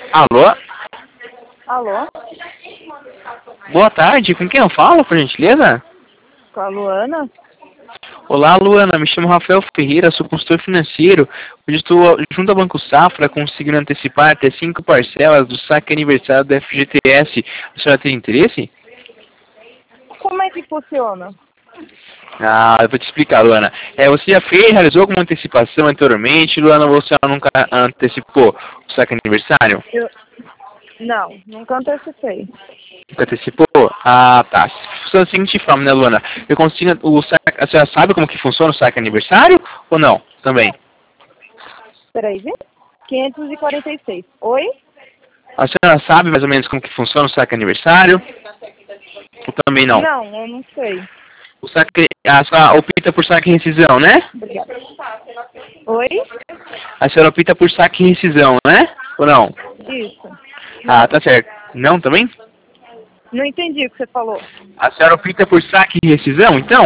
Alô? Alô? Boa tarde, com quem eu falo, por gentileza? Com a Luana? Olá, Luana, me chamo Rafael Ferreira, sou consultor financeiro. Hoje estou junto ao Banco Safra, conseguindo antecipar até 5 parcelas do saque aniversário do FGTS. A senhora tem interesse? Como é que funciona? Ah, eu vou te explicar, Luana. Você já realizou alguma antecipação anteriormente, Luana, ou você nunca antecipou o saque aniversário? Não, nunca antecipei. Nunca antecipou? Ah, tá. Funciona da seguinte forma, né, Luana? Eu consigo, a senhora sabe como que funciona o saque aniversário ou não? Também. Peraí, viu? 546. Oi? A senhora sabe mais ou menos como que funciona o saque aniversário? Ou também não? Não, eu não sei. O saque, a senhora opta por saque e rescisão, né? Obrigada. Oi? A senhora opta por saque e rescisão, né? Ou não? Isso. Ah, Não, tá certo. Não também? não entendi o que você falou. A senhora opta por saque e rescisão, então?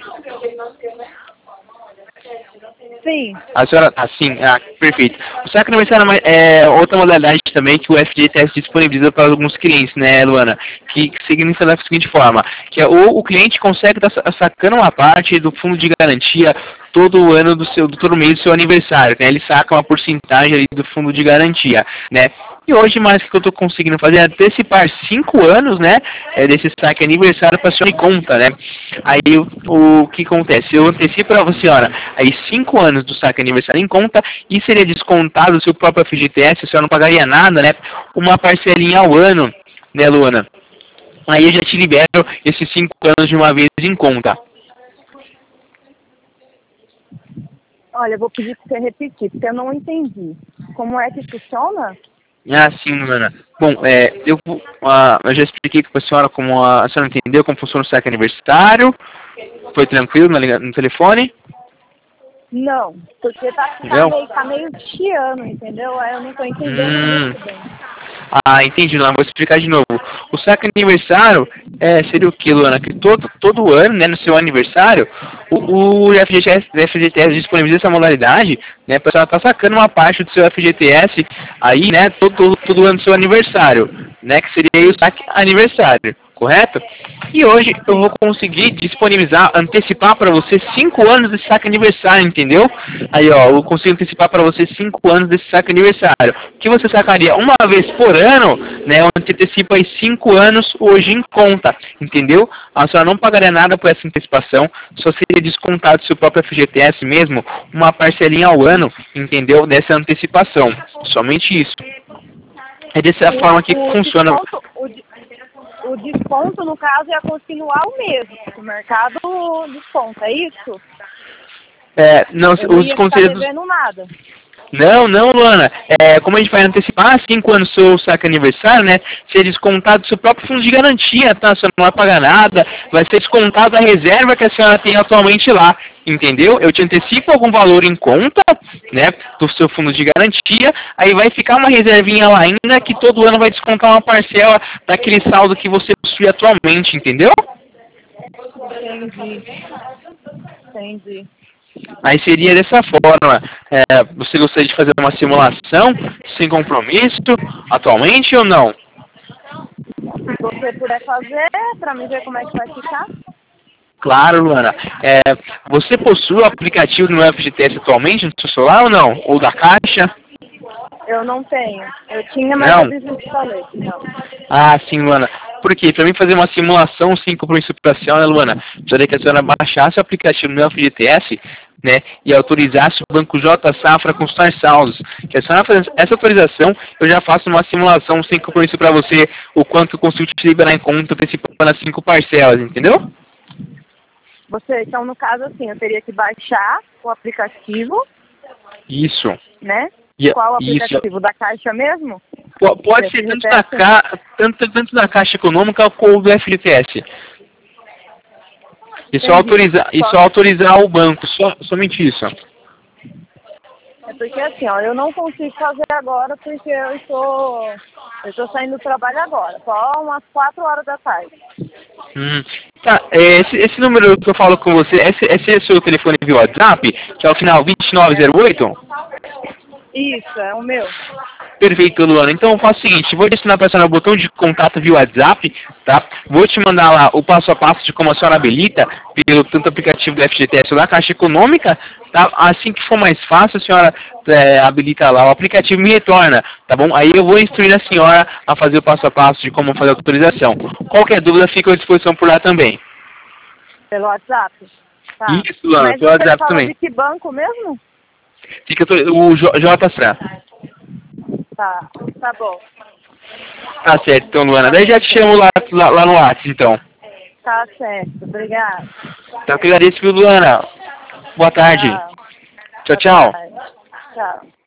Sim. A senhora, assim, perfeito. O saque aniversário é outra modalidade também que o FGTS disponibiliza para alguns clientes, né, Luana? Que significa da seguinte forma, que o cliente consegue estar sacando uma parte do fundo de garantia todo ano todo mês do seu aniversário, né? Ele saca uma porcentagem ali do fundo de garantia, né? E hoje, mais que eu estou conseguindo fazer é antecipar 5 anos, né, desse saque aniversário para a senhora em conta, né? Aí, o que acontece? Eu antecipo para a senhora aí 5 anos do saque aniversário em conta e seria descontado o seu próprio FGTS, a senhora não pagaria nada, né? Uma parcelinha ao ano, né, Luana? Aí eu já te libero esses 5 anos de uma vez em conta. Olha, eu vou pedir para você repetir, porque eu não entendi. Como é que funciona? Ah, sim, Luana. Bom, eu já expliquei para a senhora como a senhora entendeu como funciona o saque aniversário. Foi tranquilo no telefone? Não, porque Entendeu? tá meio chiando, entendeu? Aí eu não tô entendendo Hum. muito bem. Ah, entendi, Luana. Vou explicar de novo. O saque aniversário seria o que, Luana? Que todo ano, né, no seu aniversário, o FGTS disponibiliza essa modalidade, né, para você estar sacando uma parte do seu FGTS aí, né, todo ano do seu aniversário, né, que seria aí o saque aniversário, correto? E hoje eu vou conseguir disponibilizar, antecipar para você 5 anos desse saque aniversário, entendeu? Aí, ó, eu consigo antecipar para você 5 anos desse saque aniversário. Que você sacaria uma vez por ano, né? Onde você antecipa aí 5 anos hoje em conta, entendeu? A senhora não pagaria nada por essa antecipação, só seria descontado do seu próprio FGTS mesmo, uma parcelinha ao ano, entendeu? Dessa antecipação. Somente isso. É dessa forma que funciona. O desconto, no caso, ia continuar o mesmo. O mercado desconta, é isso? Não, Eu não os ia ficar conselhos. devendo nada. Não, Luana. Como a gente vai antecipar 5 anos do seu saque aniversário, né? Ser descontado do seu próprio fundo de garantia, tá? A senhora não vai pagar nada, vai ser descontado a reserva que a senhora tem atualmente lá, entendeu? Eu te antecipo algum valor em conta, né? Do seu fundo de garantia, aí vai ficar uma reservinha lá ainda que todo ano vai descontar uma parcela daquele saldo que você possui atualmente, entendeu? Entendi. Aí seria dessa forma. Você gostaria de fazer uma simulação sem compromisso atualmente ou não? Se você puder fazer, pra mim ver como é que vai ficar. Claro, Luana. Você possui o aplicativo no FGTS atualmente no seu celular ou não? Ou da Caixa? Eu não tenho. Eu tinha, mas eu Não? desinstalei. Não. Ah, sim, Luana. Por quê? Para mim fazer uma simulação sem compromisso para a senhora, Luana, precisaria que a senhora baixasse o aplicativo no FGTS, né, e autorizasse o Banco J Safra a consultar saldos. Que a senhora fazendo essa autorização, eu já faço uma simulação sem compromisso para você, o quanto eu consigo te liberar em conta antecipando as 5 parcelas, entendeu? Então, no caso, assim, eu teria que baixar o aplicativo, Isso. né? E- Qual o Isso. aplicativo? Da Caixa mesmo? Pode ser tanto da Caixa Econômica como do FGTS. E só autorizar o banco, somente isso. É porque assim, ó, eu não consigo fazer agora porque eu tô saindo do trabalho agora, só umas 4 horas da tarde. Tá, esse número que eu falo com você, esse é o seu telefone via WhatsApp, que é o final 2908? Isso, é o meu. Perfeito, Luana. Então eu faço o seguinte, vou adicionar para no botão de contato via WhatsApp, tá? Vou te mandar lá o passo a passo de como a senhora habilita pelo tanto aplicativo do FGTS ou da Caixa Econômica, tá? Assim que for mais fácil, a senhora habilita lá o aplicativo e me retorna, tá bom? Aí eu vou instruir a senhora a fazer o passo a passo de como fazer a autorização. Qualquer dúvida, fica à disposição por lá também. Pelo WhatsApp? Tá. Isso, Luana, Mas pelo você WhatsApp fala também. de que banco mesmo? Fica o JFran. Tá, tá bom. Tá certo, então, Luana. Daí já te chamo lá no WhatsApp, então. Tá certo, obrigada. Então, eu que agradeço, viu, Luana? Boa tarde. Tchau. Tchau, Boa tchau. tarde. Tchau.